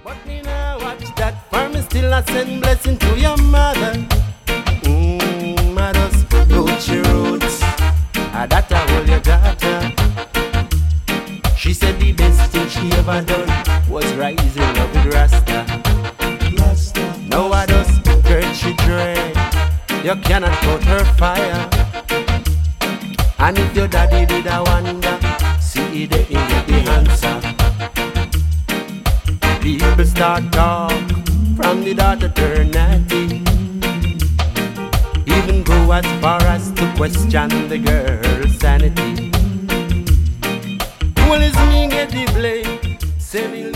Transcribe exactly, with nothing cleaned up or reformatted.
But me now watch that for me still I send blessing to your mother. Mmm, I just root your roots. Ah, that I hold your daughter. She said the best thing she ever done was rising up with Rasta. Now I just girl she dread. You cannot put her fire. And if your daddy did a wonder, see it in the answer. People start talk from the daughter turn natty. Even go as far as to question the girl's sanity. Well, it's me get the blame, say me